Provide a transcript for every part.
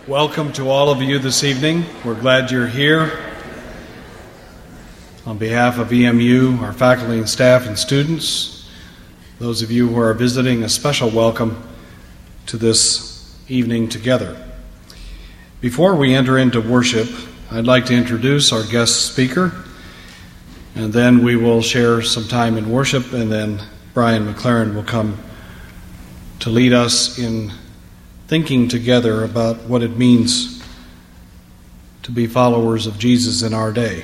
Welcome to all of you this evening. We're glad you're here. On behalf of EMU, our faculty and staff and students, those of you who are visiting, a special welcome to this evening together. Before we enter into worship, I'd like to introduce our guest speaker, and then we will share some time in worship, and then Brian McLaren will come to lead us in thinking together about what it means to be followers of Jesus in our day.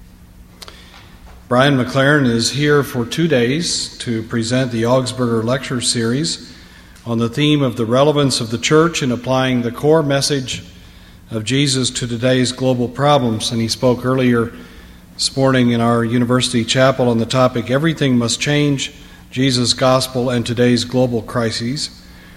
Brian McLaren is here for 2 days to present the Augsburger Lecture Series on the theme of the relevance of the church in applying the core message of Jesus to today's global problems. And he spoke earlier this morning in our university chapel on the topic, Everything Must Change, Jesus' Gospel and Today's Global Crises.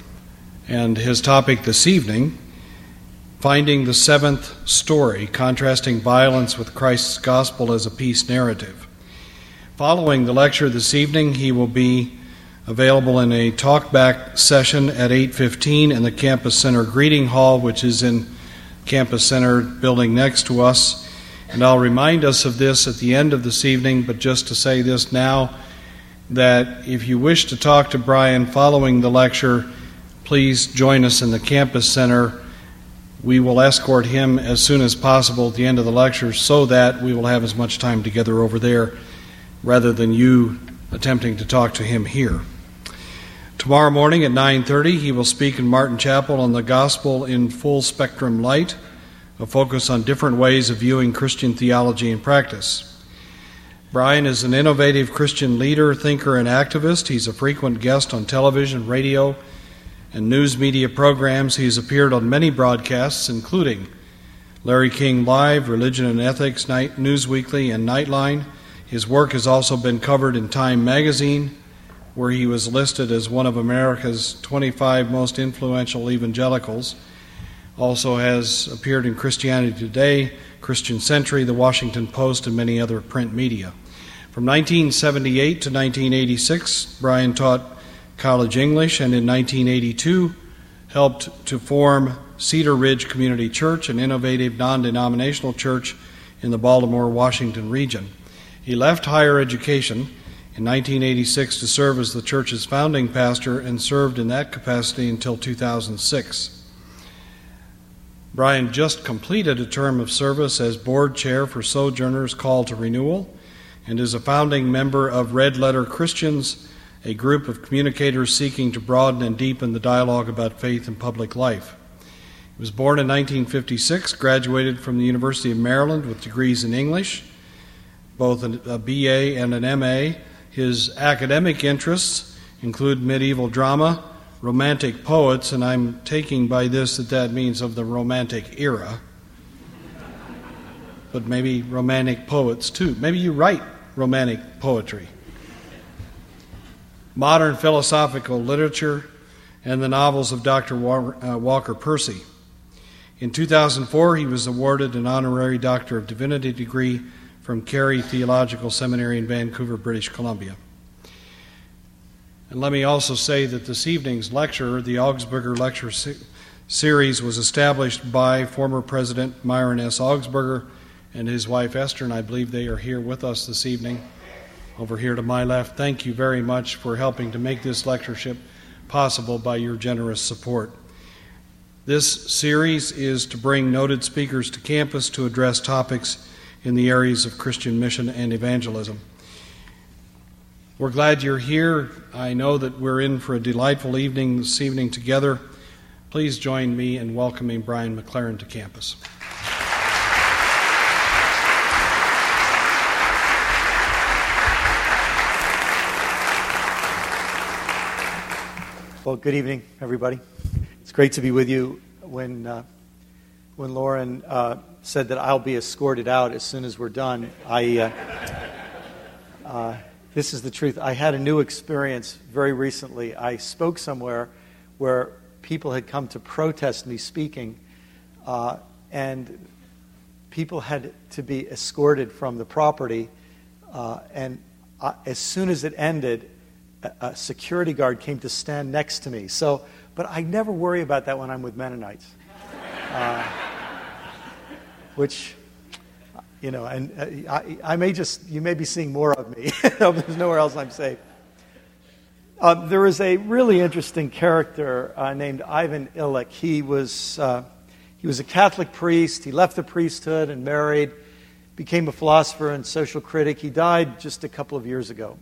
And his topic this evening, Finding the Seventh Story, Contrasting Violence with Christ's Gospel as a Peace Narrative. Following the lecture this evening, he will be available in a talkback session at 8:15 in the Campus Center Greeting Hall, which is in Campus Center building next to us. And I'll remind us of this at the end of this evening, but just to say this now, that if you wish to talk to Brian following the lecture, please join us in the Campus Center. We will escort him as soon as possible at the end of the lecture so that we will have as much time together over there rather than you attempting to talk to him here. Tomorrow morning at 9:30, he will speak in Martin Chapel on the Gospel in Full Spectrum Light, a focus on different ways of viewing Christian theology and practice. Brian is an innovative Christian leader, thinker, and activist. He's a frequent guest on television, radio, and news media programs. He has appeared on many broadcasts, including Larry King Live, Religion and Ethics, News Weekly, and Nightline. His work has also been covered in Time magazine, where he was listed as one of America's 25 most influential evangelicals. Also has appeared in Christianity Today, Christian Century, The Washington Post, and many other print media. From 1978 to 1986, Brian taught college English, and in 1982 helped to form Cedar Ridge Community Church, an innovative non-denominational church in the Baltimore, Washington region. He left higher education in 1986 to serve as the church's founding pastor and served in that capacity until 2006. Brian just completed a term of service as board chair for Sojourners Call to Renewal and is a founding member of Red Letter Christians, a group of communicators seeking to broaden and deepen the dialogue about faith and public life. He was born in 1956, graduated from the University of Maryland with degrees in English, both a BA and an MA. His academic interests include medieval drama, romantic poets, and I'm taking by this that means of the Romantic era, but maybe romantic poets too. Maybe you write romantic poetry. Modern philosophical literature, and the novels of Dr. Walker Percy. In 2004, he was awarded an honorary Doctor of Divinity degree from Carey Theological Seminary in Vancouver, British Columbia. And let me also say that this evening's lecture, the Augsburger Lecture Series, was established by former President Myron S. Augsburger and his wife Esther, and I believe they are here with us this evening, over here to my left. Thank you very much for helping to make this lectureship possible by your generous support. This series is to bring noted speakers to campus to address topics in the areas of Christian mission and evangelism. We're glad you're here. I know that we're in for a delightful evening this evening together. Please join me in welcoming Brian McLaren to campus. Well, good evening, everybody. It's great to be with you. When Lauren said that I'll be escorted out as soon as we're done, this is the truth. I had a new experience very recently. I spoke somewhere where people had come to protest me speaking, and people had to be escorted from the property, and as soon as it ended, a security guard came to stand next to me. But I never worry about that when I'm with Mennonites. which, you know, and you may be seeing more of me. There's nowhere else I'm safe. There is a really interesting character named Ivan Illich. He was a Catholic priest. He left the priesthood and married, became a philosopher and social critic. He died just a couple of years ago.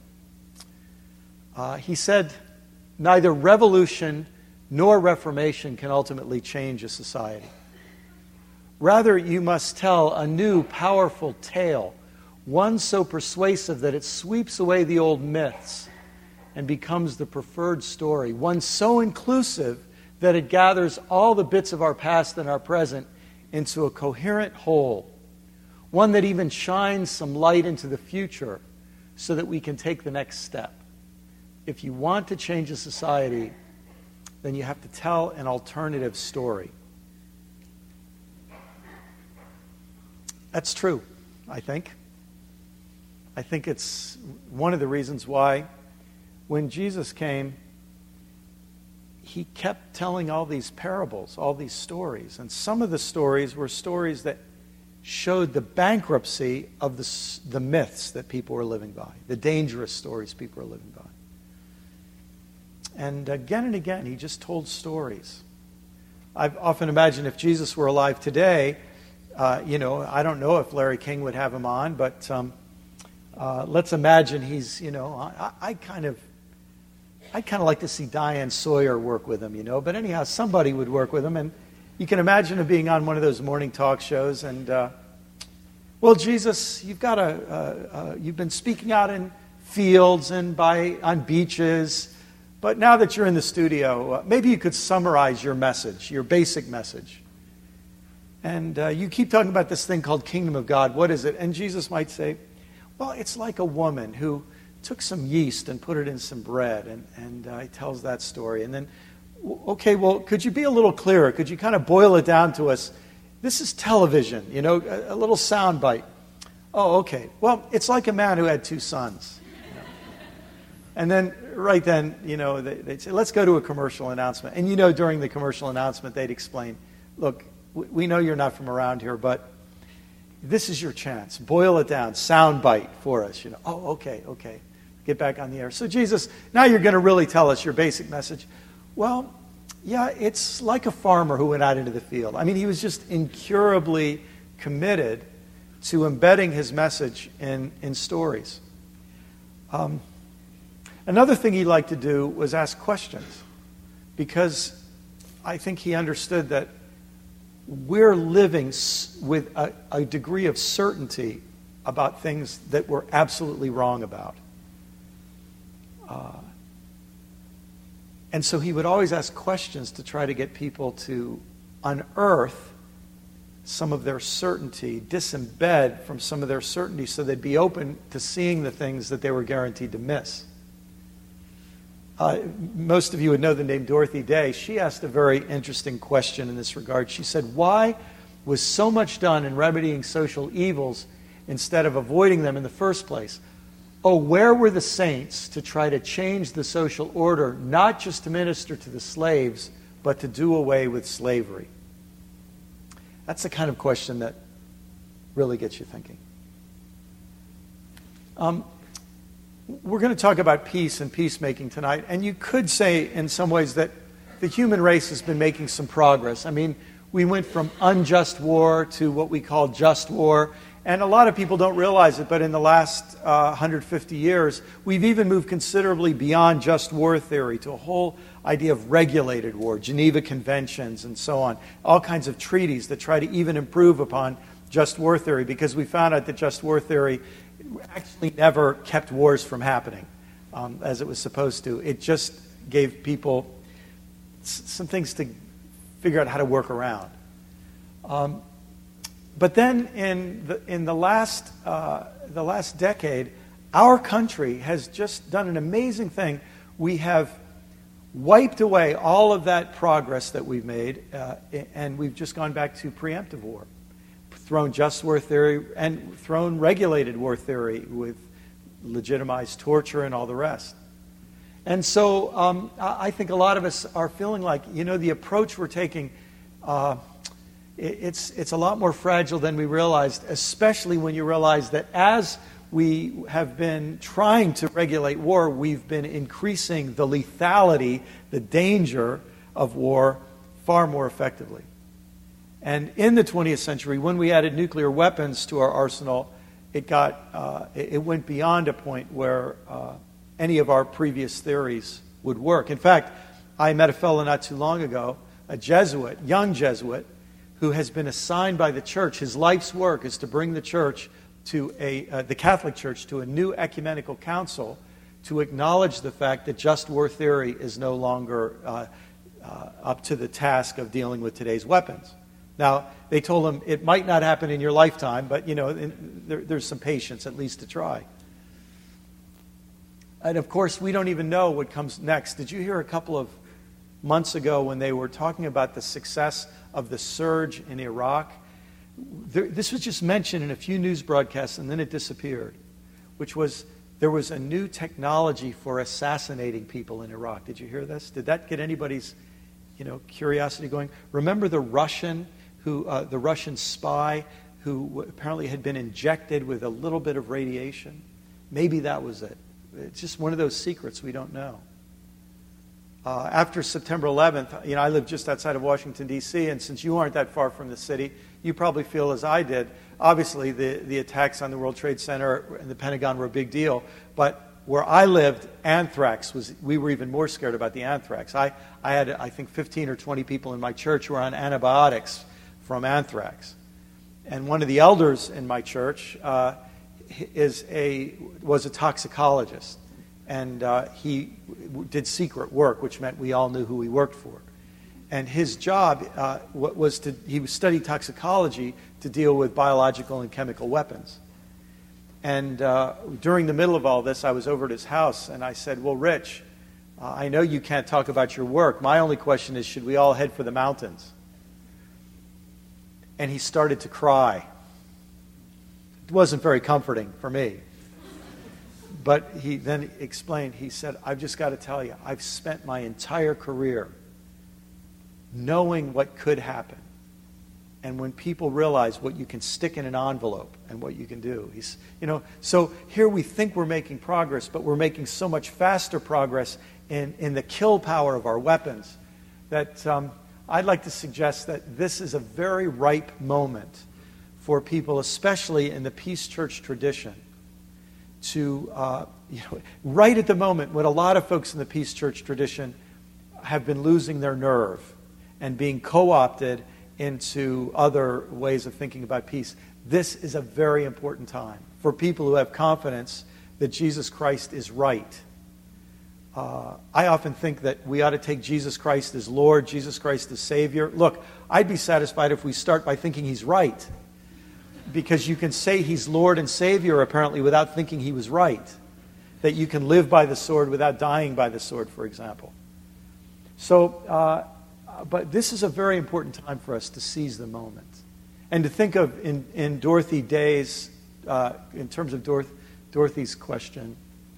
He said, neither revolution nor reformation can ultimately change a society. Rather, you must tell a new, powerful tale, one so persuasive that it sweeps away the old myths and becomes the preferred story, one so inclusive that it gathers all the bits of our past and our present into a coherent whole, one that even shines some light into the future so that we can take the next step. If you want to change a society, then you have to tell an alternative story. That's true, I think. I think it's one of the reasons why when Jesus came, he kept telling all these parables, all these stories. And some of the stories were stories that showed the bankruptcy of the myths that people were living by, the dangerous stories people were living by. And again, he just told stories. I've often imagined if Jesus were alive today, I don't know if Larry King would have him on, but let's imagine he's, I'd kind of like to see Diane Sawyer work with him, But anyhow, somebody would work with him, and you can imagine him being on one of those morning talk shows, and well, Jesus, you've been speaking out in fields and on beaches. But now that you're in the studio, maybe you could summarize your message, your basic message. And you keep talking about this thing called Kingdom of God. What is it? And Jesus might say, well, it's like a woman who took some yeast and put it in some bread. And he tells that story. And then, okay, well, could you be a little clearer? Could you kind of boil it down to us? This is television, a little sound bite. Oh, okay. Well, it's like a man who had 2 sons. And then, right then, they'd say, let's go to a commercial announcement. And during the commercial announcement, they'd explain, look, we know you're not from around here, but this is your chance. Boil it down. Sound bite for us. Oh, okay. Get back on the air. So, Jesus, now you're going to really tell us your basic message. Well, yeah, it's like a farmer who went out into the field. I mean, he was just incurably committed to embedding his message in stories. Another thing he liked to do was ask questions, because I think he understood that we're living with a degree of certainty about things that we're absolutely wrong about. And so he would always ask questions to try to get people to unearth some of their certainty, disembed from some of their certainty so they'd be open to seeing the things that they were guaranteed to miss. Most of you would know the name Dorothy Day. She asked a very interesting question in this regard. She said, why was so much done in remedying social evils instead of avoiding them in the first place? Oh, where were the saints to try to change the social order, not just to minister to the slaves, but to do away with slavery? That's the kind of question that really gets you thinking. We're going to talk about peace and peacemaking tonight, and you could say in some ways that the human race has been making some progress. I mean, we went from unjust war to what we call just war, and a lot of people don't realize it, but in the last 150 years, we've even moved considerably beyond just war theory to a whole idea of regulated war, Geneva Conventions and so on, all kinds of treaties that try to even improve upon just war theory, because we found out that just war theory actually never kept wars from happening as it was supposed to. It just gave people some things to figure out how to work around. But then in the last decade, our country has just done an amazing thing. We have wiped away all of that progress that we've made, and we've just gone back to preemptive war. Thrown just war theory and thrown regulated war theory with legitimized torture and all the rest. And so I think a lot of us are feeling like, the approach we're taking, it's a lot more fragile than we realized, especially when you realize that as we have been trying to regulate war, we've been increasing the lethality, the danger of war far more effectively. And in the 20th century, when we added nuclear weapons to our arsenal, it went beyond a point where any of our previous theories would work. In fact, I met a fellow not too long ago, a Jesuit, young Jesuit, who has been assigned by the church. His life's work is to bring the church to the Catholic Church to a new ecumenical council to acknowledge the fact that just war theory is no longer up to the task of dealing with today's weapons. Now, they told him it might not happen in your lifetime, but there's some patience at least to try. And of course, we don't even know what comes next. Did you hear a couple of months ago when they were talking about the success of the surge in Iraq? This was just mentioned in a few news broadcasts and then it disappeared, which was there was a new technology for assassinating people in Iraq. Did you hear this? Did that get anybody's curiosity going? Remember the Russian spy who apparently had been injected with a little bit of radiation? Maybe that was it. It's just one of those secrets we don't know. After September 11th, I live just outside of Washington, D.C., and since you aren't that far from the city, you probably feel as I did. Obviously, the attacks on the World Trade Center and the Pentagon were a big deal, but where I lived, anthrax we were even more scared about the anthrax. I had, I think, 15 or 20 people in my church who were on antibiotics from anthrax. And one of the elders in my church was a toxicologist. And he did secret work, which meant we all knew who he worked for. And his job he studied toxicology to deal with biological and chemical weapons. And during the middle of all this, I was over at his house, and I said, well, Rich, I know you can't talk about your work. My only question is, should we all head for the mountains? And he started to cry. It wasn't very comforting for me. But he then explained, he said, I've just got to tell you, I've spent my entire career knowing what could happen. And when people realize what you can stick in an envelope and what you can do, so here we think we're making progress, but we're making so much faster progress in the kill power of our weapons that I'd like to suggest that this is a very ripe moment for people, especially in the Peace Church tradition, to, right at the moment when a lot of folks in the Peace Church tradition have been losing their nerve and being co-opted into other ways of thinking about peace, this is a very important time for people who have confidence that Jesus Christ is right. I often think that we ought to take Jesus Christ as Lord, Jesus Christ as Savior. Look, I'd be satisfied if we start by thinking He's right, because you can say He's Lord and Savior apparently without thinking He was right. That you can live by the sword without dying by the sword, for example. So, but this is a very important time for us to seize the moment. And to think of, in Dorothy Day's, in terms of Dorothy's question,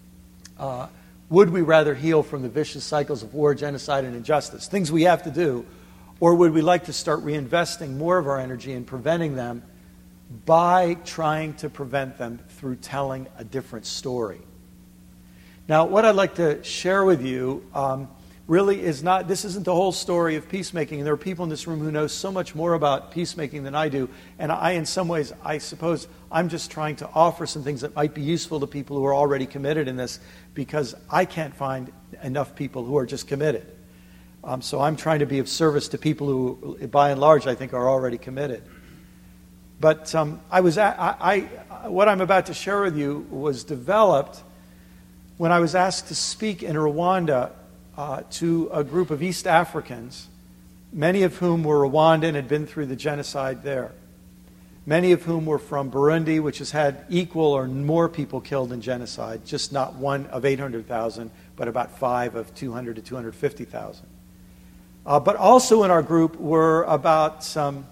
would we rather heal from the vicious cycles of war, genocide, and injustice, things we have to do, or would we like to start reinvesting more of our energy in preventing them by trying to prevent them through telling a different story? Now, what I'd like to share with you really is not, this isn't the whole story of peacemaking. And there are people in this room who know so much more about peacemaking than I do. And I, in some ways, I suppose I'm just trying to offer some things that might be useful to people who are already committed in this, because I can't find enough people who are just committed. So I'm trying to be of service to people who, by and large, I think are already committed. But what I'm about to share with you was developed when I was asked to speak in Rwanda to a group of East Africans, many of whom were Rwandan and had been through the genocide there. Many of whom were from Burundi, which has had equal or more people killed in genocide, just not one of 800,000, but about 5 of 200 to 250,000. But also in our group were about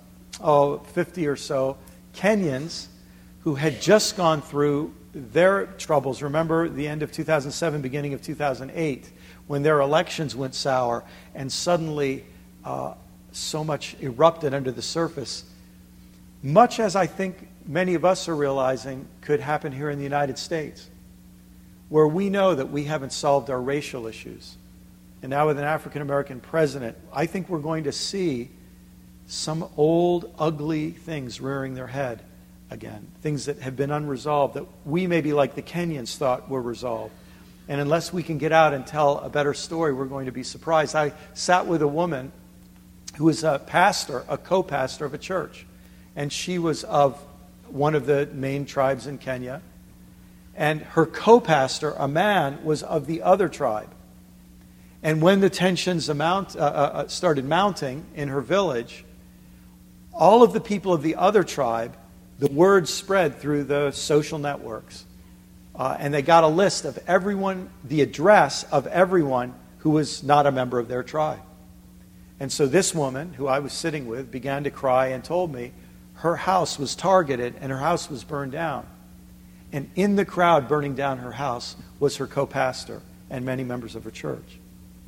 50 or so Kenyans who had just gone through their troubles. Remember the end of 2007, beginning of 2008, when their elections went sour, and suddenly so much erupted under the surface, much as I think many of us are realizing could happen here in the United States, where we know that we haven't solved our racial issues. And now with an African American president, I think we're going to see some old, ugly things rearing their head again, things that have been unresolved that we maybe like the Kenyans thought were resolved. And unless we can get out and tell a better story, we're going to be surprised. I sat with a woman who was a pastor, a co-pastor of a church. And she was of one of the main tribes in Kenya. And her co-pastor, a man, was of the other tribe. And when the tensions started mounting in her village, all of the people of the other tribe, the word spread through the social networks. And they got a list of everyone, the address of everyone who was not a member of their tribe. And so this woman, who I was sitting with, began to cry and told me her house was targeted and her house was burned down. And in the crowd burning down her house was her co-pastor and many members of her church.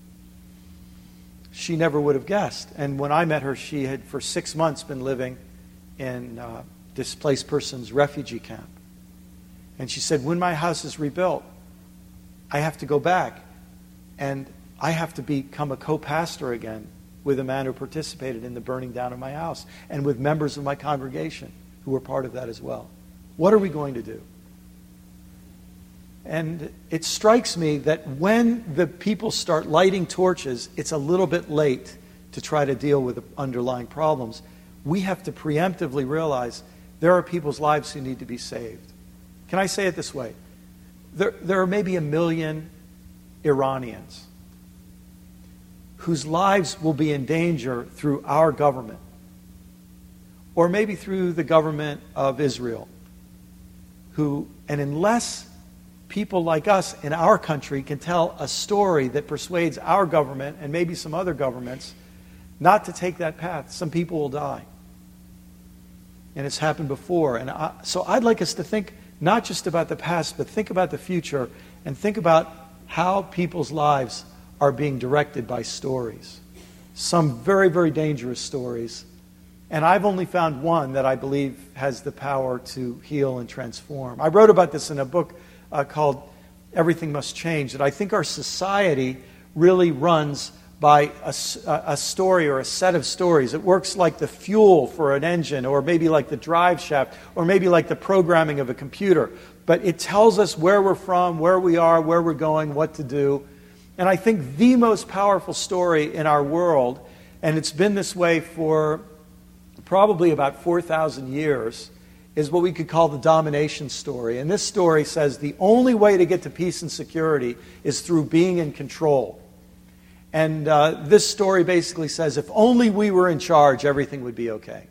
She never would have guessed. And when I met her, she had for 6 months been living in displaced persons refugee camp. And she said, when my house is rebuilt, I have to go back and I have to become a co-pastor again with a man who participated in the burning down of my house and with members of my congregation who were part of that as well. What are we going to do? And it strikes me that when the people start lighting torches, it's a little bit late to try to deal with the underlying problems. We have to preemptively realize there are people's lives who need to be saved. Can I say it this way? There are maybe 1 million Iranians whose lives will be in danger through our government, or maybe through the government of Israel, and unless people like us in our country can tell a story that persuades our government and maybe some other governments not to take that path, some people will die. And it's happened before. And so I'd like us to think not just about the past, but think about the future and think about how people's lives are being directed by stories. Some very, very dangerous stories. And I've only found one that I believe has the power to heal and transform. I wrote about this in a book called Everything Must Change, that I think our society really runs by a story or a set of stories. It works like the fuel for an engine, or maybe like the drive shaft, or maybe like the programming of a computer. But it tells us where we're from, where we are, where we're going, what to do. And I think the most powerful story in our world, and it's been this way for probably about 4,000 years, is what we could call the domination story. And this story says the only way to get to peace and security is through being in control. And this story basically says if only we were in charge, everything would be okay.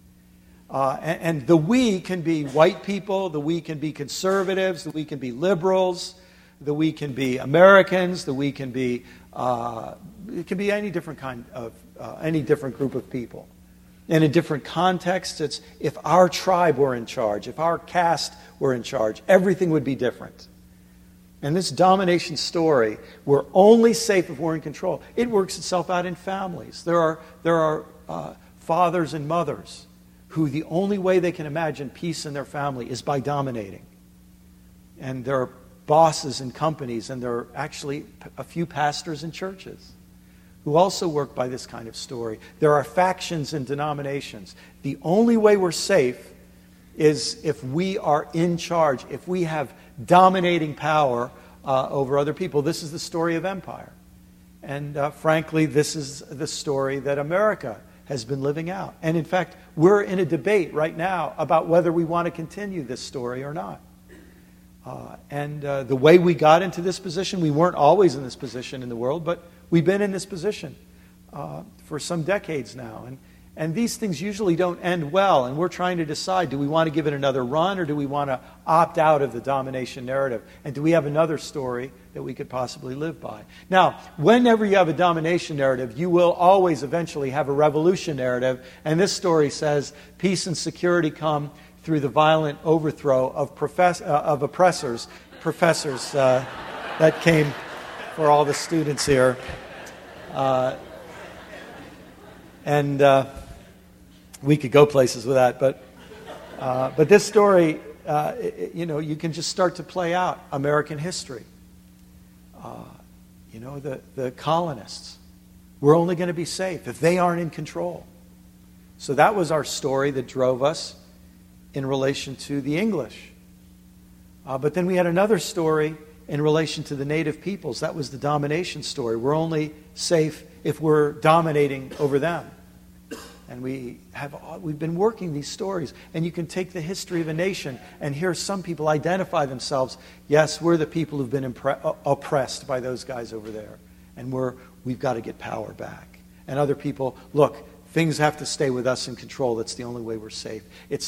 And the we can be white people, the we can be conservatives, the we can be liberals, the we can be Americans, the we can be, it can be any different kind of, any different group of people. In a different context, it's if our tribe were in charge, if our caste were in charge, everything would be different. And this domination story, we're only safe if we're in control. It works itself out in families. There are fathers and mothers who the only way they can imagine peace in their family is by dominating. And there are bosses in companies, and there are actually a few pastors in churches who also work by this kind of story. There are factions and denominations. The only way we're safe is if we are in charge, if we have dominating power over other people. This is the story of empire. And frankly, this is the story that America has been living out. And in fact, we're in a debate right now about whether we want to continue this story or not. The way we got into this position, we weren't always in this position in the world, but we've been in this position for some decades now. And these things usually don't end well, and we're trying to decide, do we want to give it another run, or do we want to opt out of the domination narrative? And do we have another story that we could possibly live by? Now, whenever you have a domination narrative, you will always eventually have a revolution narrative, and this story says peace and security come through the violent overthrow of oppressors. Professors, that came for all the students here. And we could go places with that, but this story, you can just start to play out American history. The colonists, we're only going to be safe if they aren't in control. So that was our story that drove us in relation to the English. But then we had another story in relation to the native peoples. That was the domination story. We're only safe if we're dominating over them. And we've been working these stories. And you can take the history of a nation and hear some people identify themselves. Yes, we're the people who've been oppressed by those guys over there. And we've got to get power back. And other people, look, things have to stay with us in control. That's the only way we're safe.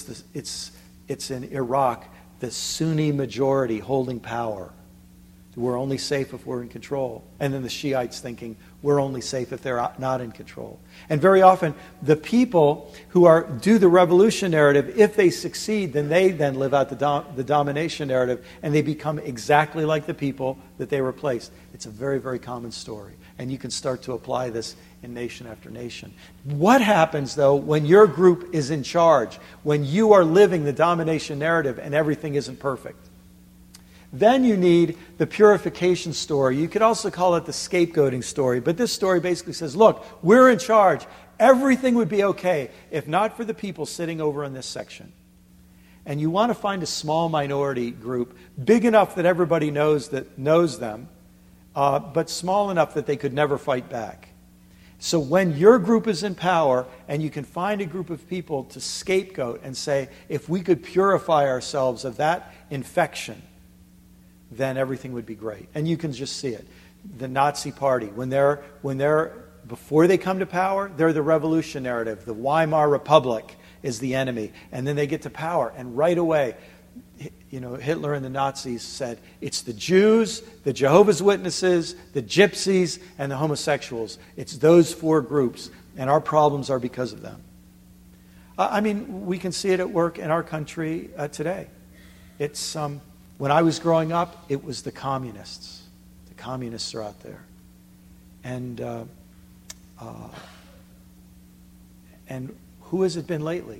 It's in Iraq, the Sunni majority holding power. We're only safe if we're in control. And then the Shiites thinking we're only safe if they're not in control. And very often, the people who do the revolution narrative, if they succeed, then they then live out the domination narrative, and they become exactly like the people that they replaced. It's a very, very common story. And you can start to apply this in nation after nation. What happens, though, when your group is in charge, when you are living the domination narrative and everything isn't perfect? Then you need the purification story. You could also call it the scapegoating story. But this story basically says, look, we're in charge. Everything would be okay if not for the people sitting over in this section. And you want to find a small minority group, big enough that everybody knows them, but small enough that they could never fight back. So when your group is in power and you can find a group of people to scapegoat and say, if we could purify ourselves of that infection, then everything would be great. And you can just see it. The Nazi Party, before they come to power, they're the revolution narrative. The Weimar Republic is the enemy. And then they get to power, and right away, Hitler and the Nazis said, it's the Jews, the Jehovah's Witnesses, the Gypsies, and the homosexuals. It's those four groups, and our problems are because of them. We can see it at work in our country today. It's when I was growing up, it was the communists. The communists are out there. And who has it been lately?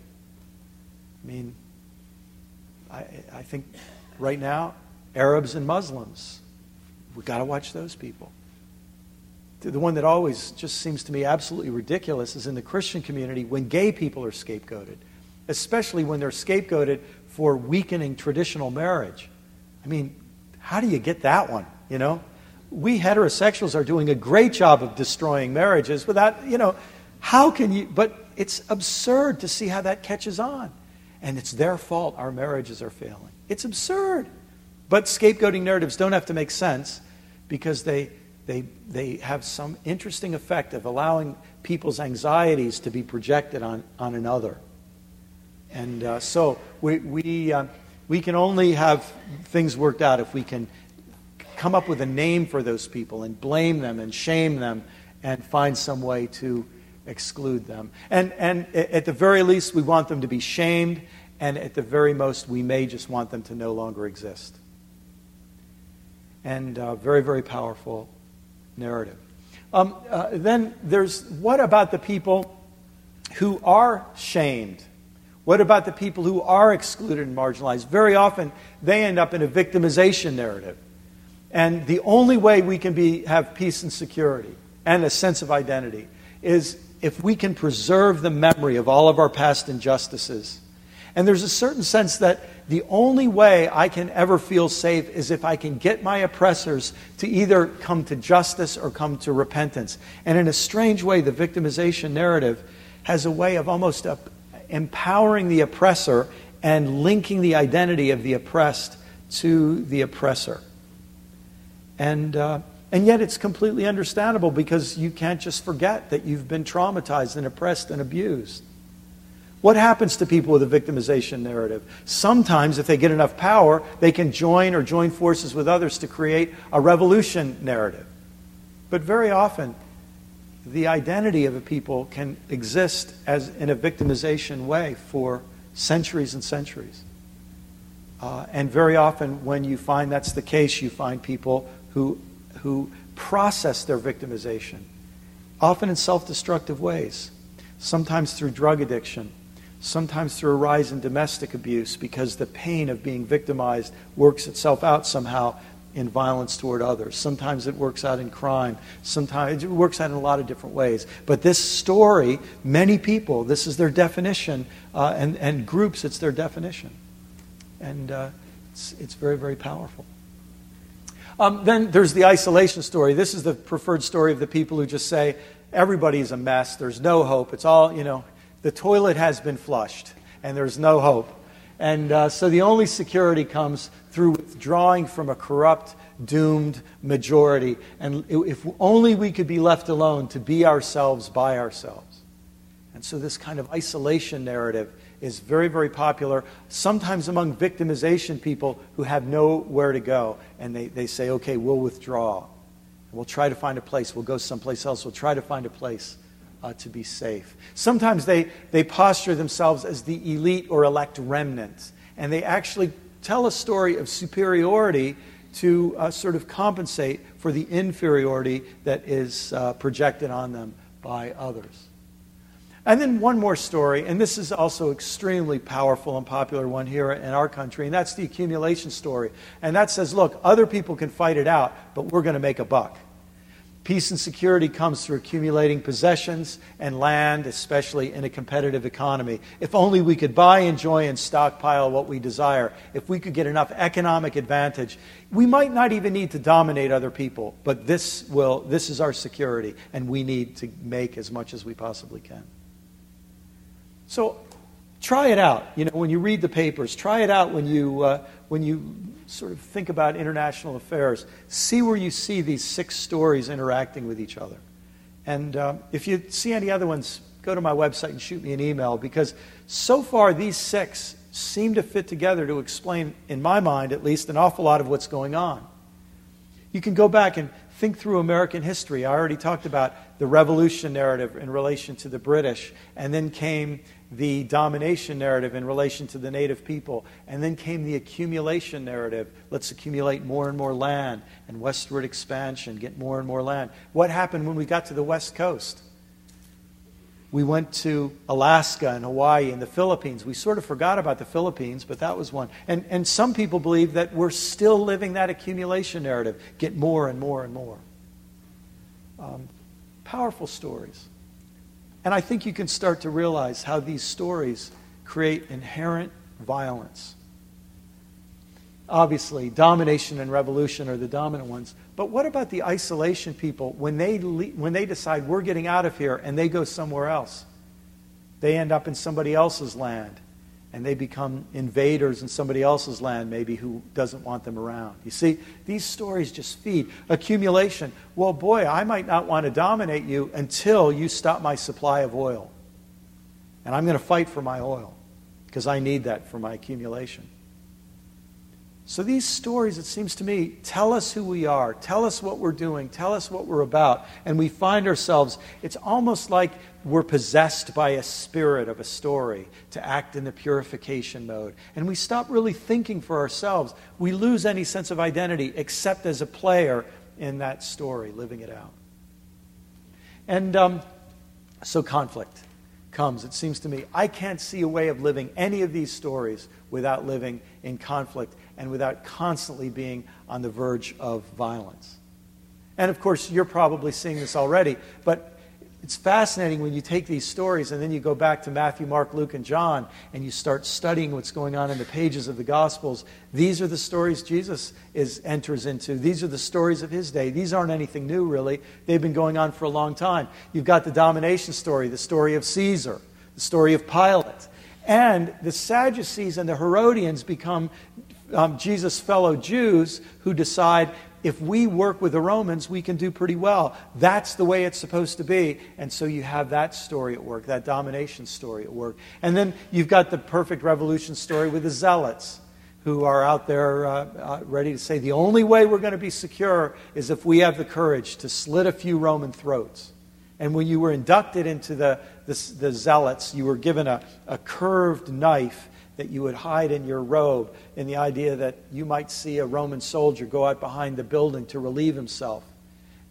I think right now, Arabs and Muslims. We've got to watch those people. The one that always just seems to me absolutely ridiculous is in the Christian community when gay people are scapegoated, especially when they're scapegoated for weakening traditional marriage. How do you get that one, We heterosexuals are doing a great job of destroying marriages without, how can you... But it's absurd to see how that catches on. And it's their fault our marriages are failing. It's absurd. But scapegoating narratives don't have to make sense because they have some interesting effect of allowing people's anxieties to be projected on another. And so we can only have things worked out if we can come up with a name for those people and blame them and shame them and find some way to exclude them. And at the very least, we want them to be shamed, and at the very most, we may just want them to no longer exist. And very, very powerful narrative. Then there's, what about the people who are shamed? What about the people who are excluded and marginalized? Very often, they end up in a victimization narrative. And the only way we can have peace and security and a sense of identity is if we can preserve the memory of all of our past injustices. And there's a certain sense that the only way I can ever feel safe is if I can get my oppressors to either come to justice or come to repentance. And in a strange way, the victimization narrative has a way of almost empowering the oppressor and linking the identity of the oppressed to the oppressor. And yet it's completely understandable because you can't just forget that you've been traumatized and oppressed and abused. What happens to people with a victimization narrative? Sometimes, if they get enough power, they can join forces with others to create a revolution narrative. But very often, the identity of a people can exist as in a victimization way for centuries and centuries. And very often, when you find that's the case, you find people who process their victimization, often in self-destructive ways. sometimes through drug addiction, sometimes through a rise in domestic abuse because the pain of being victimized works itself out somehow in violence toward others. Sometimes it works out in crime. Sometimes it works out in a lot of different ways. But this story, many people, this is their definition, and groups, it's their definition. And it's very, very powerful. Then there's the isolation story. This is the preferred story of the people who just say, everybody's a mess, there's no hope, it's all, the toilet has been flushed, and there's no hope. And so the only security comes through withdrawing from a corrupt, doomed majority. And if only we could be left alone to be ourselves by ourselves. And so this kind of isolation narrative is very, very popular, sometimes among victimization people who have nowhere to go. And they say, okay, we'll withdraw. We'll try to find a place. We'll go someplace else. We'll try to find a place to be safe. Sometimes they posture themselves as the elite or elect remnant. And they actually tell a story of superiority to sort of compensate for the inferiority that is projected on them by others. And then one more story, and this is also extremely powerful and popular one here in our country, and that's the accumulation story. And that says, look, other people can fight it out, but we're going to make a buck. Peace and security comes through accumulating possessions and land, especially in a competitive economy. If only we could buy, enjoy, and stockpile what we desire. If we could get enough economic advantage, we might not even need to dominate other people, but this is our security, and we need to make as much as we possibly can. So try it out. When you read the papers, try it out when you sort of think about international affairs. See where you see these 6 stories interacting with each other. And if you see any other ones, go to my website and shoot me an email, because so far these 6 seem to fit together to explain, in my mind at least, an awful lot of what's going on. You can go back and think through American history. I already talked about the revolution narrative in relation to the British, and then came the domination narrative in relation to the native people, and then came the accumulation narrative. Let's accumulate more and more land, and westward expansion, get more and more land. What happened when we got to the West Coast? We went to Alaska and Hawaii and the Philippines. We sort of forgot about the Philippines, but that was one. And some people believe that we're still living that accumulation narrative. Get more and more and more. Powerful stories. And I think you can start to realize how these stories create inherent violence. Obviously, domination and revolution are the dominant ones. But what about the isolation people when they decide we're getting out of here and they go somewhere else? They end up in somebody else's land, and they become invaders in somebody else's land, maybe, who doesn't want them around. You see, these stories just feed accumulation. Well, boy, I might not want to dominate you until you stop my supply of oil. And I'm going to fight for my oil because I need that for my accumulation. So these stories, it seems to me, tell us who we are, tell us what we're doing, tell us what we're about, and we find ourselves, it's almost like we're possessed by a spirit of a story to act in the purification mode. And we stop really thinking for ourselves. We lose any sense of identity except as a player in that story, living it out. And so conflict comes, it seems to me. I can't see a way of living any of these stories without living in conflict and without constantly being on the verge of violence. And of course, you're probably seeing this already, but it's fascinating when you take these stories and then you go back to Matthew, Mark, Luke, and John, and you start studying what's going on in the pages of the Gospels. These are the stories Jesus enters into. These are the stories of his day. These aren't anything new, really. They've been going on for a long time. You've got the domination story, the story of Caesar, the story of Pilate. And the Sadducees and the Herodians become Jesus' fellow Jews who decide, if we work with the Romans, we can do pretty well. That's the way it's supposed to be. And so you have that story at work, that domination story at work. And then you've got the perfect revolution story with the Zealots, who are out there ready to say, the only way we're going to be secure is if we have the courage to slit a few Roman throats. And when you were inducted into the Zealots, you were given a curved knife that you would hide in your robe, in the idea that you might see a Roman soldier go out behind the building to relieve himself.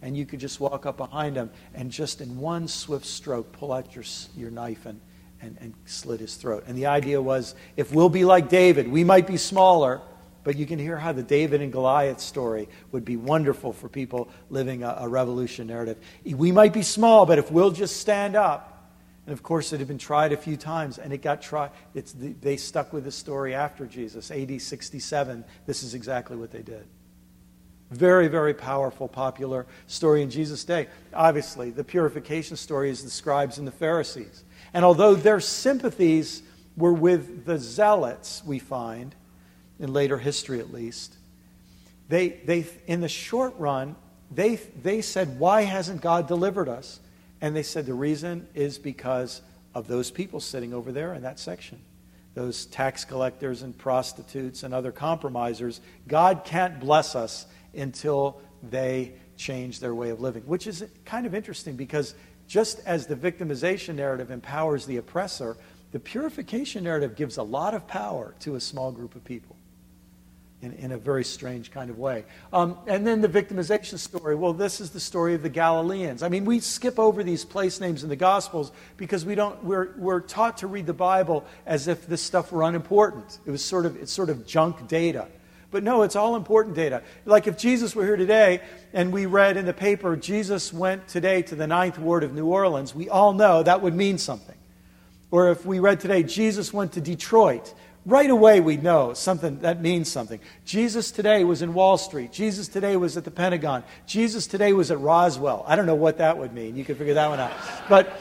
and you could just walk up behind him and just in one swift stroke pull out your knife and slit his throat. And the idea was, if we'll be like David, we might be smaller, but you can hear how the David and Goliath story would be wonderful for people living a revolution narrative. We might be small, but if we'll just stand up. And of course, it had been tried a few times, and it got tried. They stuck with the story after Jesus, AD 67. This is exactly what they did. Very, very powerful, popular story in Jesus' day. Obviously, the purification story is the scribes and the Pharisees. And although their sympathies were with the zealots, we find, in later history at least, they in the short run, they said, why hasn't God delivered us? And they said the reason is because of those people sitting over there in that section. Those tax collectors and prostitutes and other compromisers. God can't bless us until they change their way of living. Which is kind of interesting because just as the victimization narrative empowers the oppressor, the purification narrative gives a lot of power to a small group of people. In a very strange kind of way. And then the victimization story. Well, this is the story of the Galileans. I mean, we skip over these place names in the Gospels because we're taught to read the Bible as if this stuff were unimportant. It's sort of junk data. But no, it's all important data. Like if Jesus were here today and we read in the paper, Jesus went today to the 9th Ward of New Orleans, we all know that would mean something. Or if we read today, Jesus went to Detroit, right away we know something that means something. Jesus today was in Wall Street. Jesus today was at the Pentagon. Jesus today was at Roswell. I don't know what that would mean. You could figure that one out. But,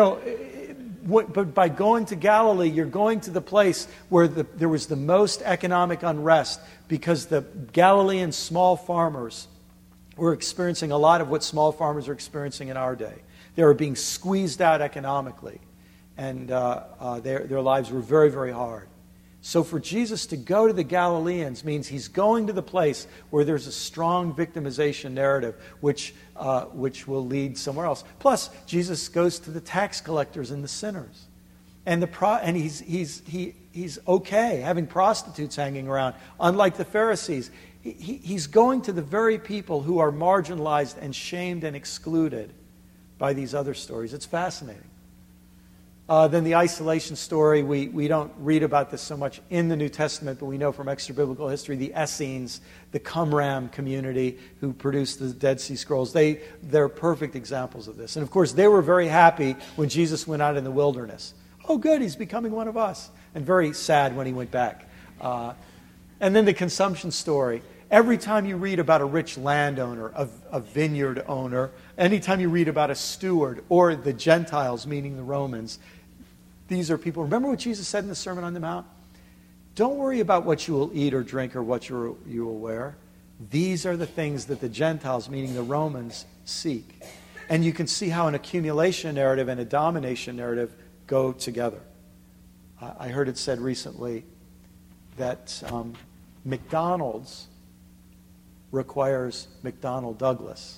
but by going to Galilee, you're going to the place where there was the most economic unrest because the Galilean small farmers were experiencing a lot of what small farmers are experiencing in our day. They were being squeezed out economically, and their lives were very, very hard. So for Jesus to go to the Galileans means he's going to the place where there's a strong victimization narrative, which will lead somewhere else. Plus, Jesus goes to the tax collectors and the sinners, and he's okay having prostitutes hanging around. Unlike the Pharisees, he's going to the very people who are marginalized and shamed and excluded by these other stories. It's fascinating. Then the isolation story, we don't read about this so much in the New Testament, but we know from extra-biblical history, the Essenes, the Qumran community who produced the Dead Sea Scrolls, they're perfect examples of this. And of course, they were very happy when Jesus went out in the wilderness. Oh good, he's becoming one of us. And very sad when he went back. And then the consumption story. Every time you read about a rich landowner, a vineyard owner, anytime you read about a steward or the Gentiles, meaning the Romans, these are people. Remember what Jesus said in the Sermon on the Mount? Don't worry about what you will eat or drink or what you will wear. These are the things that the Gentiles, meaning the Romans, seek. And you can see how an accumulation narrative and a domination narrative go together. I heard it said recently that McDonald's requires McDonnell Douglas.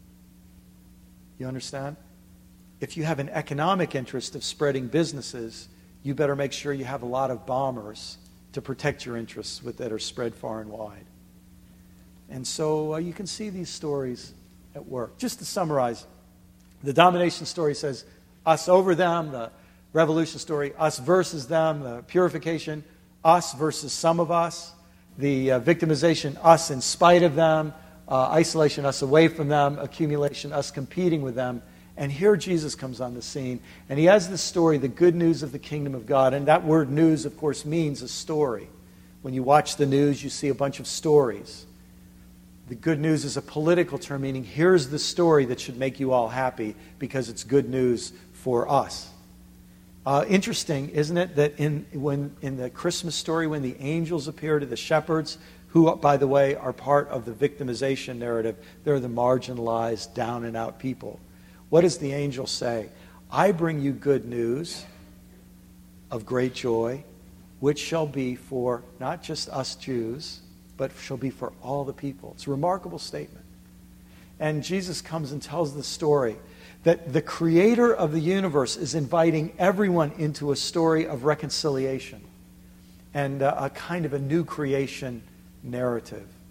You understand? If you have an economic interest of spreading businesses, you better make sure you have a lot of bombers to protect your interests that are spread far and wide. And so you can see these stories at work. Just to summarize, the domination story says us over them, the revolution story, us versus them, the purification, us versus some of us, the victimization, us in spite of them, isolation, us away from them, accumulation, us competing with them. And here Jesus comes on the scene, and he has this story, the good news of the kingdom of God. And that word news, of course, means a story. When you watch the news, you see a bunch of stories. The good news is a political term, meaning here's the story that should make you all happy because it's good news for us. Interesting, isn't it, that in the Christmas story, when the angels appear to the shepherds, who, by the way, are part of the victimization narrative, they're the marginalized, down and out people. What does the angel say? I bring you good news of great joy, which shall be for not just us Jews, but shall be for all the people. It's a remarkable statement. And Jesus comes and tells the story that the creator of the universe is inviting everyone into a story of reconciliation and a kind of a new creation narrative.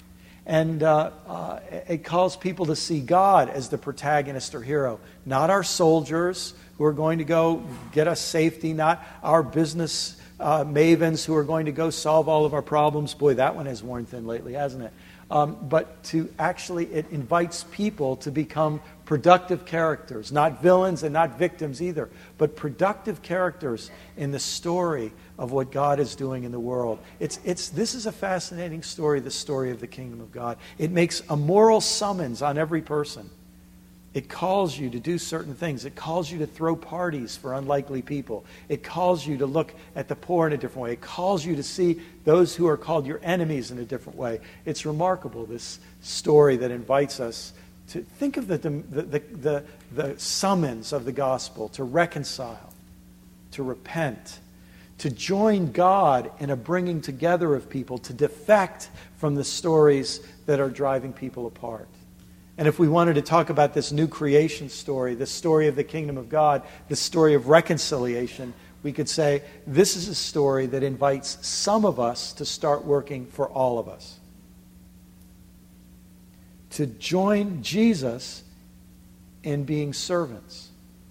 And it calls people to see God as the protagonist or hero, not our soldiers who are going to go get us safety, not our business mavens who are going to go solve all of our problems. Boy, that one has worn thin lately, hasn't it? But to actually, it invites people to become productive characters, not villains and not victims either, but productive characters in the story of what God is doing in the world. This is a fascinating story, the story of the kingdom of God. It makes a moral summons on every person. It calls you to do certain things. It calls you to throw parties for unlikely people. It calls you to look at the poor in a different way. It calls you to see those who are called your enemies in a different way. It's remarkable, this story that invites us to think of the summons of the gospel, to reconcile, to repent, to join God in a bringing together of people, to defect from the stories that are driving people apart. And if we wanted to talk about this new creation story, the story of the kingdom of God, the story of reconciliation, we could say this is a story that invites some of us to start working for all of us. To join Jesus in being servants.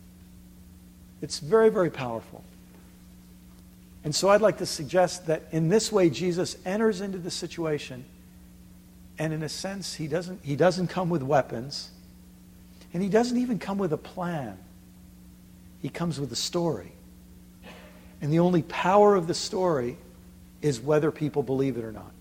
It's very, very powerful. And so I'd like to suggest that in this way Jesus enters into the situation. And in a sense, he doesn't come with weapons. And he doesn't even come with a plan. He comes with a story. And the only power of the story is whether people believe it or not.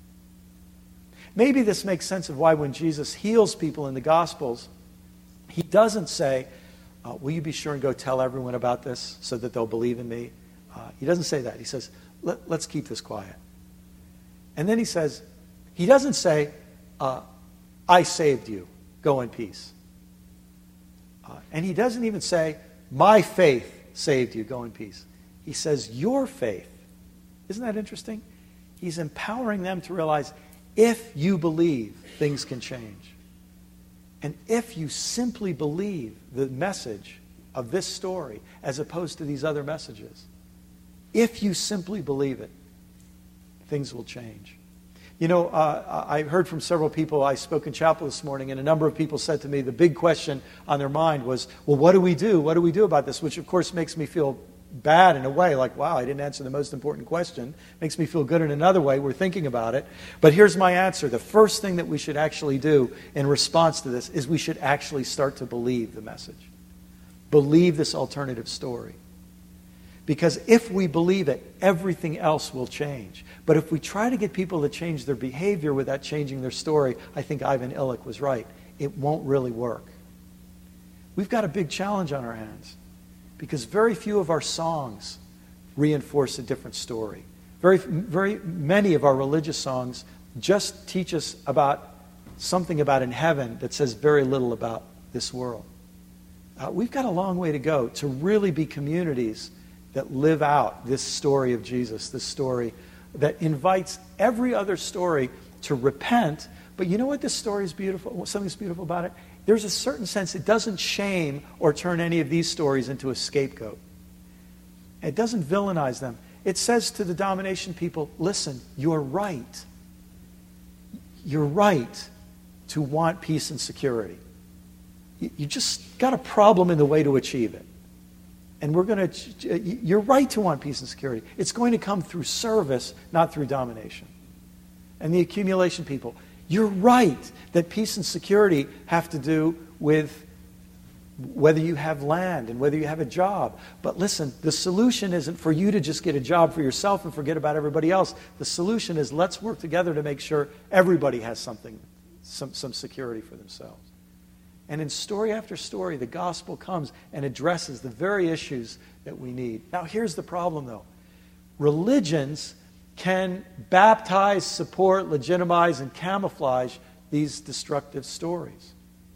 Maybe this makes sense of why when Jesus heals people in the Gospels, he doesn't say, will you be sure and go tell everyone about this so that they'll believe in me? He doesn't say that. He says, let's keep this quiet. And then he says, he doesn't say, I saved you, go in peace. And he doesn't even say, my faith saved you, go in peace. He says, your faith. Isn't that interesting? He's empowering them to realize, if you believe, things can change. And if you simply believe the message of this story, as opposed to these other messages, if you simply believe it, things will change. You know, I heard from several people. I spoke in chapel this morning, and a number of people said to me the big question on their mind was, well, what do we do? What do we do about this? Which, of course, makes me feel bad in a way, like, wow, I didn't answer the most important question. Makes me feel good in another way. We're thinking about it. But here's my answer. The first thing that we should actually do in response to this is we should actually start to believe the message. Believe this alternative story. Because if we believe it, everything else will change. But if we try to get people to change their behavior without changing their story, I think Ivan Illich was right. It won't really work. We've got a big challenge on our hands because very few of our songs reinforce a different story. Very many of our religious songs just teach us about something about in heaven that says very little about this world. We've got a long way to go to really be communities that live out this story of Jesus, this story that invites every other story to repent. But you know what this story is beautiful? Something's beautiful about it? There's a certain sense it doesn't shame or turn any of these stories into a scapegoat. It doesn't villainize them. It says to the domination people, listen, you're right. You're right to want peace and security. You just got a problem in the way to achieve it. And you're right to want peace and security. It's going to come through service, not through domination. And the accumulation people, you're right that peace and security have to do with whether you have land and whether you have a job. But listen, the solution isn't for you to just get a job for yourself and forget about everybody else. The solution is let's work together to make sure everybody has some security for themselves. And in story after story, the gospel comes and addresses the very issues that we need. Now, here's the problem, though. Religions can baptize, support, legitimize, and camouflage these destructive stories.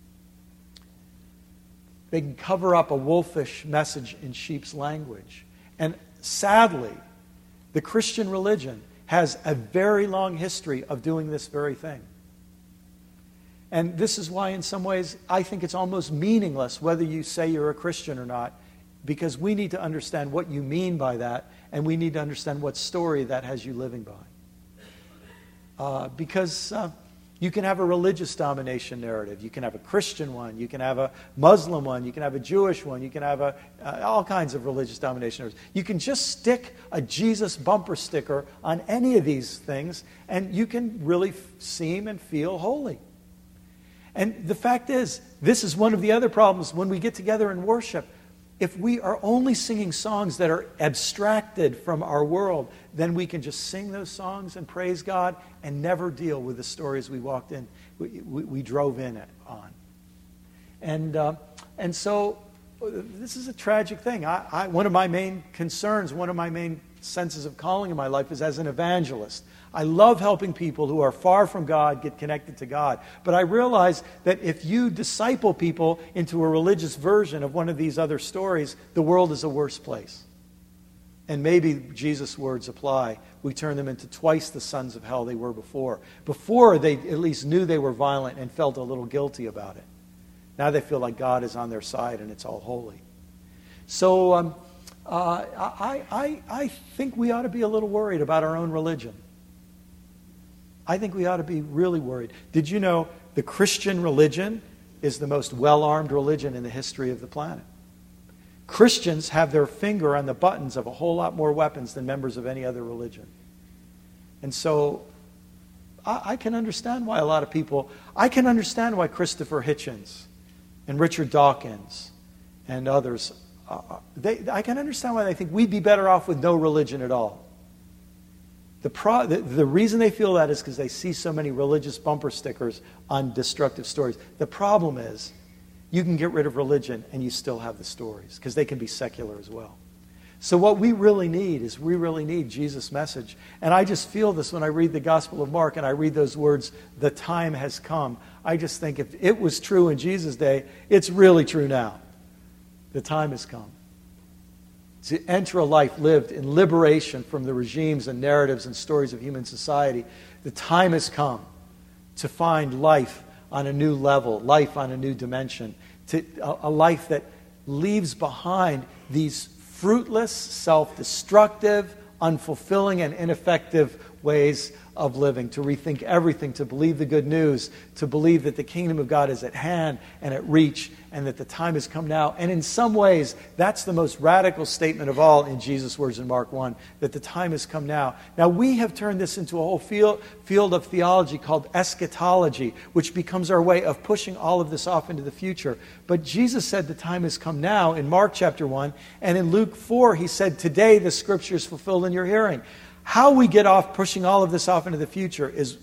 They can cover up a wolfish message in sheep's language. And sadly, the Christian religion has a very long history of doing this very thing. And this is why, in some ways, I think it's almost meaningless whether you say you're a Christian or not, because we need to understand what you mean by that, and we need to understand what story that has you living by. You can have a religious domination narrative. You can have a Christian one. You can have a Muslim one. You can have a Jewish one. You can have all kinds of religious domination narratives. You can just stick a Jesus bumper sticker on any of these things, and you can really seem and feel holy. And the fact is, this is one of the other problems when we get together in worship. If we are only singing songs that are abstracted from our world, then we can just sing those songs and praise God and never deal with the stories we walked in, we drove in on. And so this is a tragic thing. One of my main concerns, one of my main senses of calling in my life is as an evangelist. I love helping people who are far from God get connected to God. But I realize that if you disciple people into a religious version of one of these other stories, the world is a worse place. And maybe Jesus' words apply. We turn them into twice the sons of hell they were before. Before, they at least knew they were violent and felt a little guilty about it. Now they feel like God is on their side and it's all holy. So I think we ought to be a little worried about our own religion. I think we ought to be really worried. Did you know the Christian religion is the most well-armed religion in the history of the planet? Christians have their finger on the buttons of a whole lot more weapons than members of any other religion. And so I can understand why a lot of people, I can understand why Christopher Hitchens and Richard Dawkins and others, I can understand why they think we'd be better off with no religion at all. The reason they feel that is because they see so many religious bumper stickers on destructive stories. The problem is you can get rid of religion and you still have the stories because they can be secular as well. So what we really need is Jesus' message. And I just feel this when I read the Gospel of Mark and I read those words, the time has come. I just think if it was true in Jesus' day, it's really true now. The time has come. To enter a life lived in liberation from the regimes and narratives and stories of human society. The time has come to find life on a new level, life on a new dimension, a life that leaves behind these fruitless, self-destructive, unfulfilling, and ineffective ways of living, to rethink everything, to believe the good news, to believe that the kingdom of God is at hand and at reach, and that the time has come now. And in some ways, that's the most radical statement of all in Jesus' words in Mark 1, that the time has come now. Now, we have turned this into a whole field of theology called eschatology, which becomes our way of pushing all of this off into the future. But Jesus said the time has come now in Mark chapter 1, and in Luke 4, he said, today the scripture is fulfilled in your hearing. How we get off pushing all of this off into the future is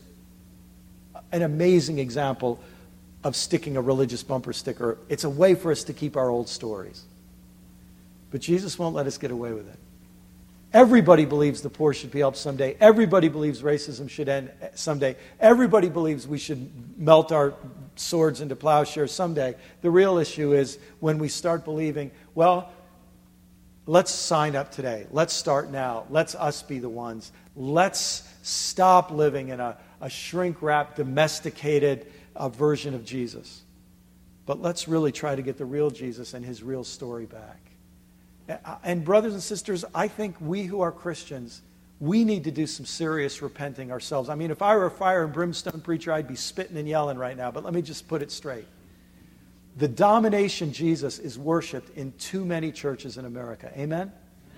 an amazing example of sticking a religious bumper sticker. It's a way for us to keep our old stories. But Jesus won't let us get away with it. Everybody believes the poor should be helped someday. Everybody believes racism should end someday. Everybody believes we should melt our swords into plowshares someday. The real issue is when we start believing, well, let's sign up today. Let's start now. Let's us be the ones. Let's stop living in a shrink-wrapped, domesticated version of Jesus. But let's really try to get the real Jesus and his real story back. And brothers and sisters, I think we who are Christians, we need to do some serious repenting ourselves. I mean, if I were a fire and brimstone preacher, I'd be spitting and yelling right now. But let me just put it straight. The domination Jesus is worshipped in too many churches in America. Amen?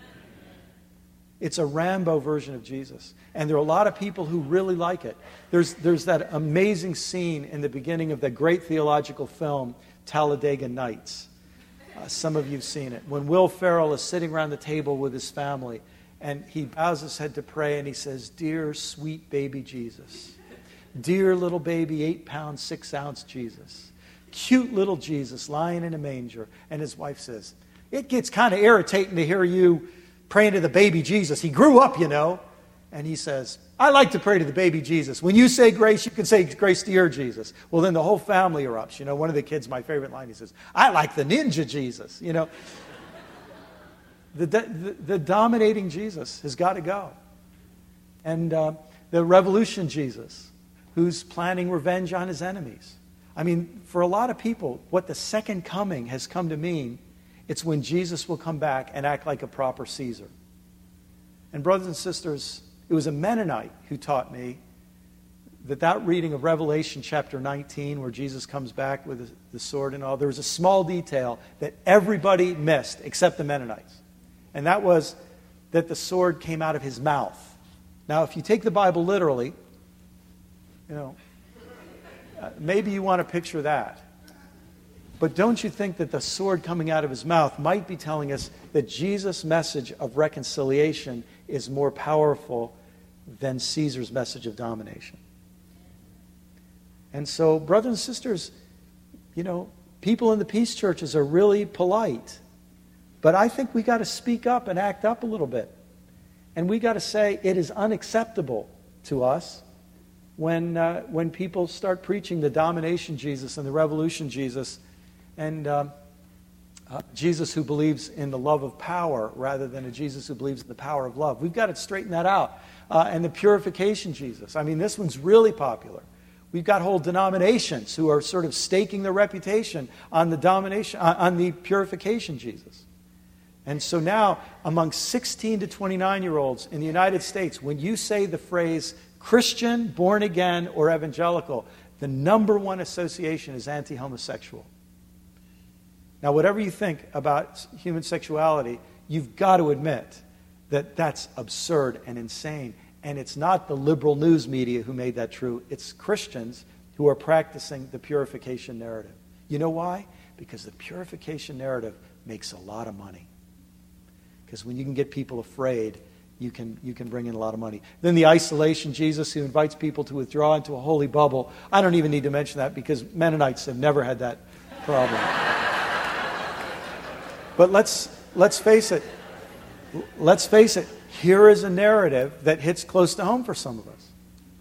It's a Rambo version of Jesus. And there are a lot of people who really like it. There's that amazing scene in the beginning of the great theological film, Talladega Nights. Some of you have seen it. When Will Ferrell is sitting around the table with his family, and he bows his head to pray, and he says, "Dear, sweet baby Jesus. Dear little baby, 8-pound, 6-ounce Jesus. Cute little Jesus lying in a manger." And his wife says, "It gets kind of irritating to hear you praying to the baby Jesus. He grew up, you know." And he says, "I like to pray to the baby Jesus. When you say grace, you can say grace to your Jesus." Well, then the whole family erupts. You know, one of the kids, my favorite line, he says, "I like the ninja Jesus." You know, the dominating Jesus has got to go. And the revolution Jesus, who's planning revenge on his enemies. I mean, for a lot of people, what the second coming has come to mean, it's when Jesus will come back and act like a proper Caesar. And brothers and sisters, it was a Mennonite who taught me that reading of Revelation chapter 19, where Jesus comes back with the sword and all, there was a small detail that everybody missed except the Mennonites. And that was that the sword came out of his mouth. Now, if you take the Bible literally, maybe you want to picture that. But don't you think that the sword coming out of his mouth might be telling us that Jesus' message of reconciliation is more powerful than Caesar's message of domination? And so, brothers and sisters, people in the peace churches are really polite. But I think we got to speak up and act up a little bit. And we got to say it is unacceptable to us when people start preaching the domination Jesus and the revolution Jesus and Jesus who believes in the love of power rather than a Jesus who believes in the power of love. We've got to straighten that out. And the purification Jesus. I mean, this one's really popular. We've got whole denominations who are sort of staking their reputation on the purification Jesus. And so now, among 16 to 29-year-olds in the United States, when you say the phrase Christian, born again, or evangelical, the number one association is anti-homosexual. Now, whatever you think about human sexuality, you've got to admit that that's absurd and insane. And it's not the liberal news media who made that true. It's Christians who are practicing the purification narrative. You know why? Because the purification narrative makes a lot of money. Because when you can get people afraid, you can bring in a lot of money. Then the isolation Jesus who invites people to withdraw into a holy bubble. I don't even need to mention that because Mennonites have never had that problem. But let's face it. Let's face it. Here is a narrative that hits close to home for some of us.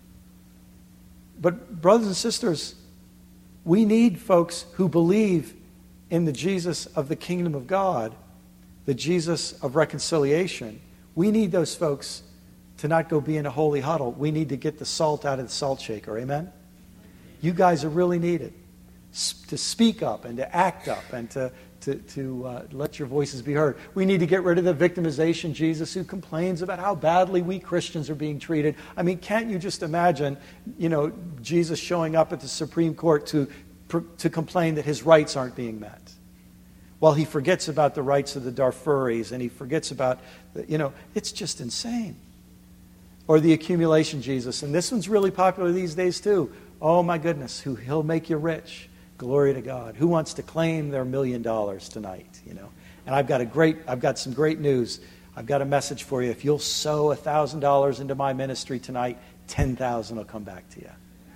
But brothers and sisters, we need folks who believe in the Jesus of the kingdom of God, the Jesus of reconciliation. We need those folks to not go be in a holy huddle. We need to get the salt out of the salt shaker. Amen? You guys are really needed to speak up and to act up and to let your voices be heard. We need to get rid of the victimization Jesus who complains about how badly we Christians are being treated. I mean, can't you just imagine, Jesus showing up at the Supreme Court to complain that his rights aren't being met? While he forgets about the rights of the Darfuris and he forgets about, it's just insane. Or the accumulation Jesus. And this one's really popular these days too. Oh my goodness, he'll make you rich. Glory to God. Who wants to claim their $1 million tonight? And I've got some great news. I've got a message for you. If you'll sow $1,000 into my ministry tonight, 10,000 will come back to you.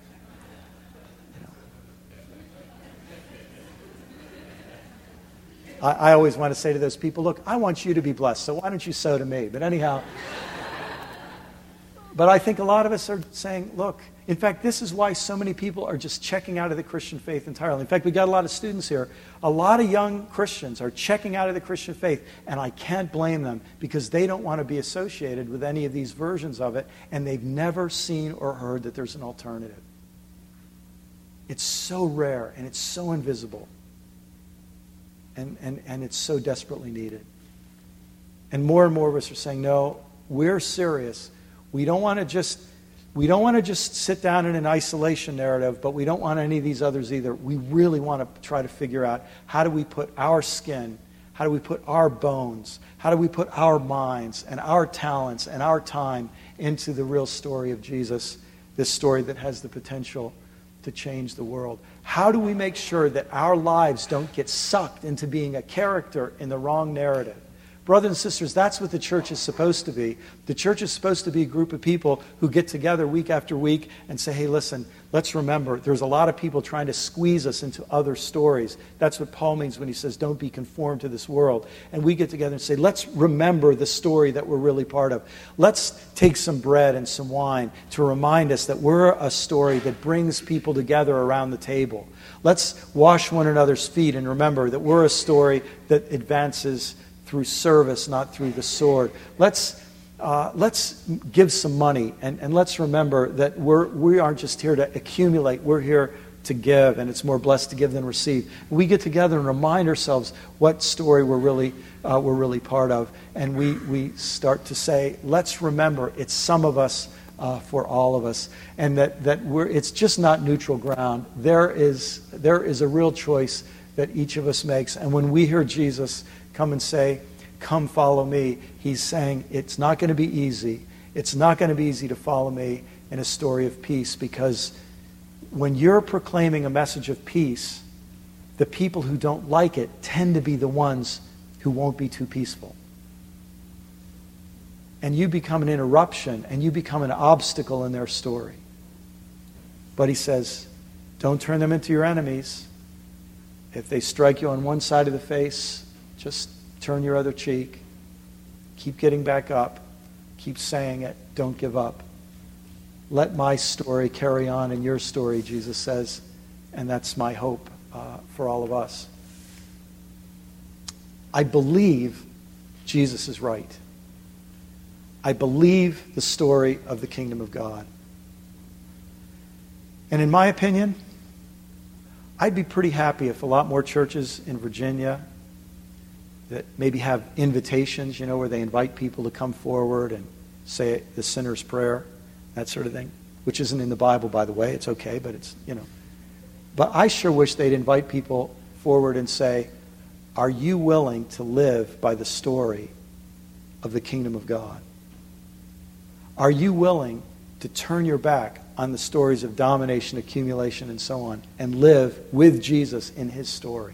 I always want to say to those people, look, I want you to be blessed, so why don't you sow to me? But anyhow, but I think a lot of us are saying, look, in fact, this is why so many people are just checking out of the Christian faith entirely. In fact, we've got a lot of students here. A lot of young Christians are checking out of the Christian faith, and I can't blame them because they don't want to be associated with any of these versions of it, and they've never seen or heard that there's an alternative. It's so rare, and it's so invisible, and it's so desperately needed. And more of us are saying, no, we're serious. We don't want to just sit down in an isolation narrative, but we don't want any of these others either. We really want to try to figure out how do we put our skin, how do we put our bones, how do we put our minds and our talents and our time into the real story of Jesus, this story that has the potential to change the world. How do we make sure that our lives don't get sucked into being a character in the wrong narrative? Brothers and sisters, that's what the church is supposed to be. The church is supposed to be a group of people who get together week after week and say, hey, listen, let's remember, there's a lot of people trying to squeeze us into other stories. That's what Paul means when he says, don't be conformed to this world. And we get together and say, let's remember the story that we're really part of. Let's take some bread and some wine to remind us that we're a story that brings people together around the table. Let's wash one another's feet and remember that we're a story that advances through service, not through the sword. Let's give some money, and let's remember that we aren't just here to accumulate. We're here to give, and it's more blessed to give than receive. We get together and remind ourselves what story we're really part of, and we start to say, let's remember it's some of us for all of us, and that it's just not neutral ground. There is a real choice that each of us makes. And when we hear Jesus come and say, "Come follow me," he's saying it's not going to be easy. It's not going to be easy to follow me in a story of peace, because when you're proclaiming a message of peace, the people who don't like it tend to be the ones who won't be too peaceful. And you become an interruption, and you become an obstacle in their story. But he says, don't turn them into your enemies. If they strike you on one side of the face, just turn your other cheek. Keep getting back up. Keep saying it. Don't give up. Let my story carry on in your story, Jesus says. And that's my hope for all of us. I believe Jesus is right. I believe the story of the kingdom of God. And in my opinion, I'd be pretty happy if a lot more churches in Virginia that maybe have invitations, where they invite people to come forward and say the sinner's prayer, that sort of thing, which isn't in the Bible, by the way. It's okay, but it's. But I sure wish they'd invite people forward and say, are you willing to live by the story of the kingdom of God? Are you willing to turn your back on the stories of domination, accumulation, and so on, and live with Jesus in his story?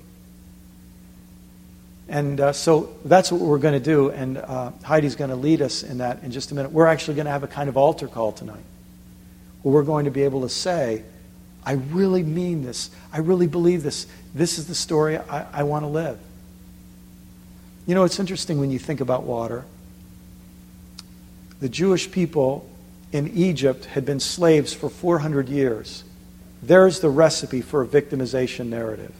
And so that's what we're going to do, and Heidi's going to lead us in that in just a minute. We're actually going to have a kind of altar call tonight, where we're going to be able to say, I really mean this. I really believe this. This is the story I want to live. It's interesting when you think about water. The Jewish people in Egypt had been slaves for 400 years. There's the recipe for a victimization narrative.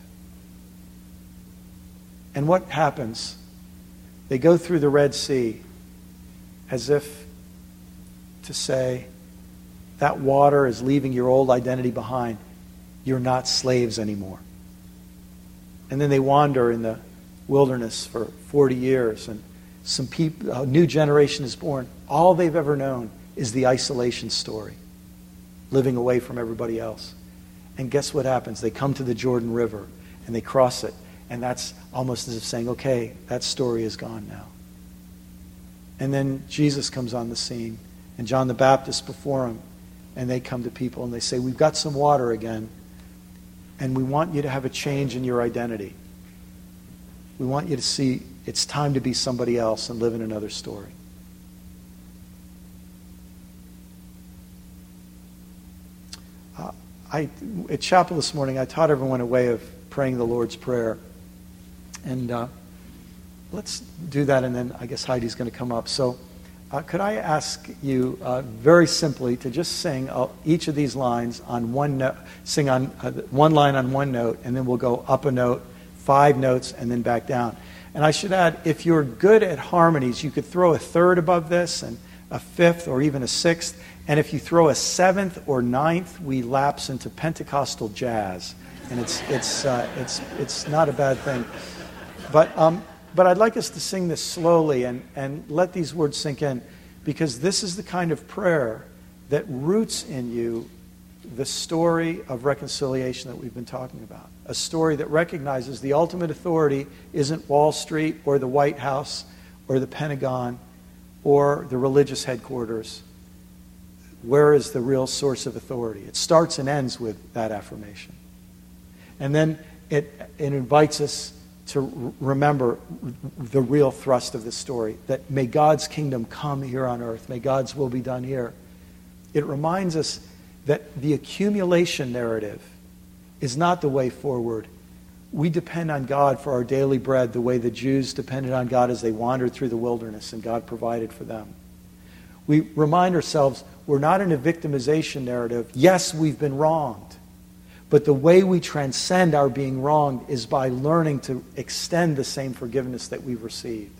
And what happens? They go through the Red Sea as if to say, that water is leaving your old identity behind. You're not slaves anymore. And then they wander in the wilderness for 40 years, and some people, a new generation is born. All they've ever known is the isolation story, living away from everybody else. And guess what happens? They come to the Jordan River, and they cross it, and that's almost as if saying, okay, that story is gone now. And then Jesus comes on the scene, and John the Baptist before him, and they come to people and they say, we've got some water again, and we want you to have a change in your identity. We want you to see it's time to be somebody else and live in another story. At chapel this morning, I taught everyone a way of praying the Lord's Prayer. And let's do that, and then I guess Heidi's going to come up. So could I ask you very simply to just sing each of these lines on one note, sing on one line on one note, and then we'll go up a note, 5 notes, and then back down. And I should add, if you're good at harmonies, you could throw a third above this, and a fifth, or even a sixth. And if you throw a 7th or 9th, we lapse into Pentecostal jazz, and it's not a bad thing. But I'd like us to sing this slowly and let these words sink in, because this is the kind of prayer that roots in you the story of reconciliation that we've been talking about. A story that recognizes the ultimate authority isn't Wall Street or the White House or the Pentagon or the religious headquarters. Where is the real source of authority? It starts and ends with that affirmation. And then it invites us to remember the real thrust of the story, that may God's kingdom come here on earth. May God's will be done here. It reminds us that the accumulation narrative is not the way forward. We depend on God for our daily bread the way the Jews depended on God as they wandered through the wilderness, and God provided for them. We remind ourselves we're not in a victimization narrative. Yes, we've been wronged. But the way we transcend our being wronged is by learning to extend the same forgiveness that we've received.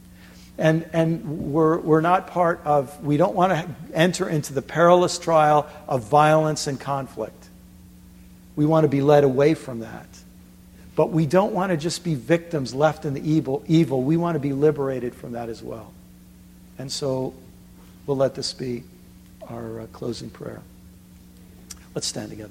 And we're not part of, we don't want to enter into the perilous trial of violence and conflict. We want to be led away from that. But we don't want to just be victims left in the evil. We want to be liberated from that as well. And so we'll let this be our closing prayer. Let's stand together.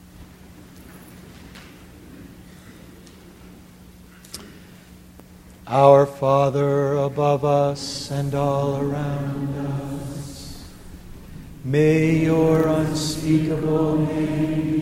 Our Father above us and all around us, may your unspeakable name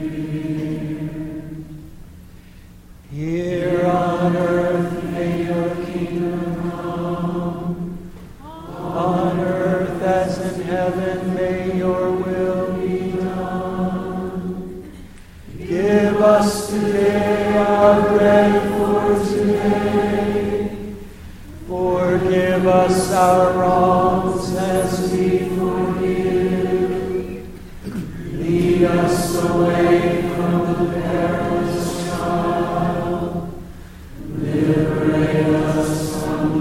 be here on earth, may your kingdom come. On earth as in heaven, may your will be done. Give us today our bread for today. Forgive us our wrongs as we forgive. Lead us away from the perilous trial. Liberate us from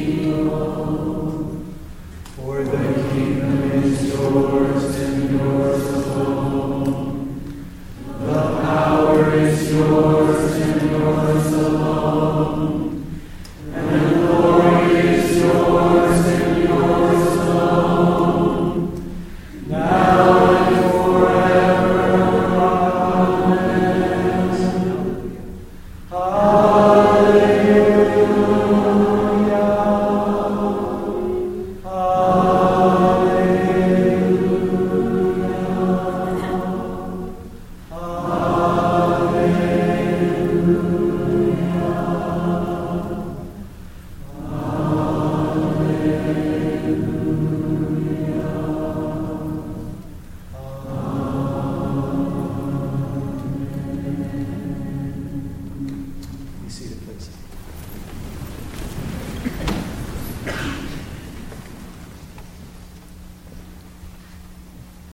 evil. For the kingdom is yours and yours alone. The power is yours and yours alone. And the glory is yours and yours alone. Now and forever. Amen. Hallelujah. Hallelujah. Hallelujah.